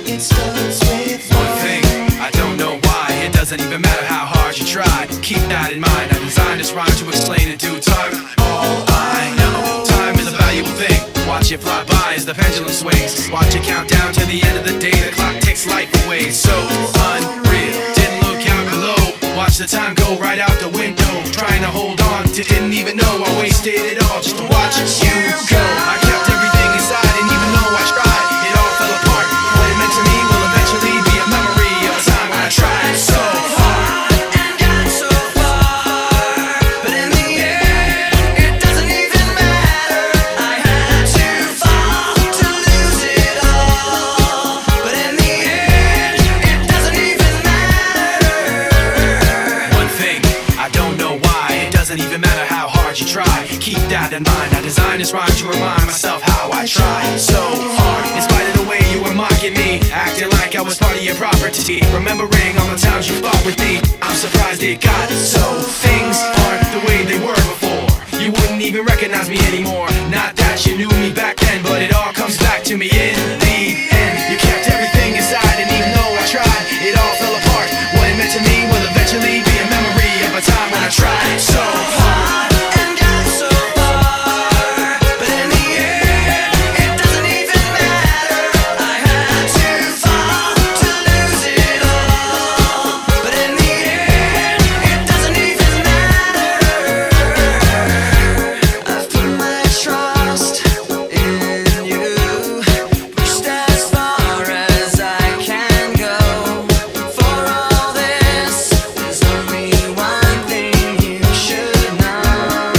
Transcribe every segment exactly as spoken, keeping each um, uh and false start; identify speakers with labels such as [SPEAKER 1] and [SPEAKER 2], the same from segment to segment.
[SPEAKER 1] It starts with
[SPEAKER 2] one thing. I don't know why. It doesn't even matter how hard you try. Keep that in mind. I designed this rhyme to explain in due time. All I know, time is a valuable thing. Watch it fly by as the pendulum swings. Watch it count down to the end of the day. The clock takes life away. So unreal. Didn't look out below. Watch the time go right out the window. Trying to hold on to didn't even know I wasted it all just to watch you go. I kept everything inside and even though I tried, it all fell apart. What it meant to me will eventually be a memory of a time when I tried so hard and got so far. But in the end, it doesn't even matter. I had to fall to lose it all. But in the end, it doesn't even matter. One thing, I don't know why. It doesn't even matter how hard you try. Keep that in mind. I designed this rhyme to remind myself how I tried so hard. In spite of the way you were mocking me, acting like I was part of your property, remembering all the times you fought with me. I'm surprised it got so. Things aren't the way they were before. You wouldn't even recognize me anymore. Not that you knew me back then, but it all comes back to me in the end. You kept everything inside and even though I tried, it all fell apart. What it meant to me will eventually be a memory of a time when I tried so hard and got so far. But in the end, it doesn't even matter. I had to fall to lose it all. But in the end, it doesn't even matter. I've put my trust in you, pushed as far as I can go. For all this, there's only one thing you should know.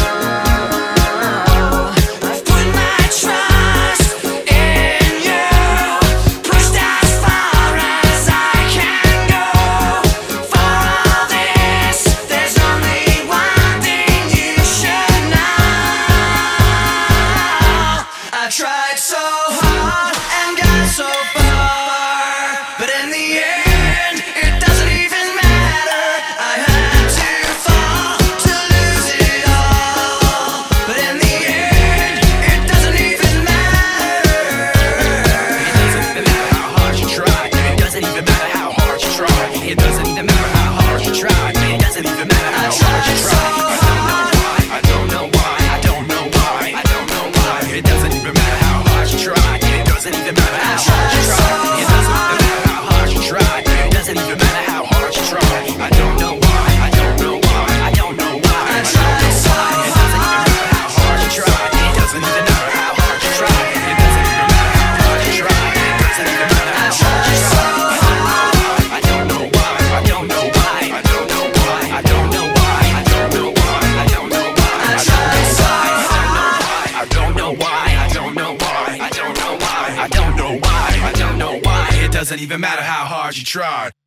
[SPEAKER 2] I've put my trust in you, pushed as far as I can go. For all this, there's only one thing you should know. I tried so hard and got so far, but in the end, it doesn't even matter. I had to fall to lose it all. But in the end, it doesn't even matter. It doesn't even matter how hard you try. It doesn't even matter how hard you try. It doesn't even matter how hard you try. It doesn't even matter how hard you try. I don't know why. I don't know why. I don't know why. It doesn't even matter how hard you try. It doesn't even matter how hard you try. It doesn't even matter how hard you try. It doesn't even matter how hard you try. I don't know why. I don't know why. I don't know why. I don't know why. It doesn't even matter how hard you try. It doesn't even matter how hard you try. It doesn't even matter how hard you try. It doesn't even matter how hard you try. I don't know why. I don't know why. I don't know why. I don't know why. I don't know why. I don't know why. I don't know why. I don't know why. I don't know why. I don't know why. I don't know why. I don't know why. It doesn't even matter how hard you try.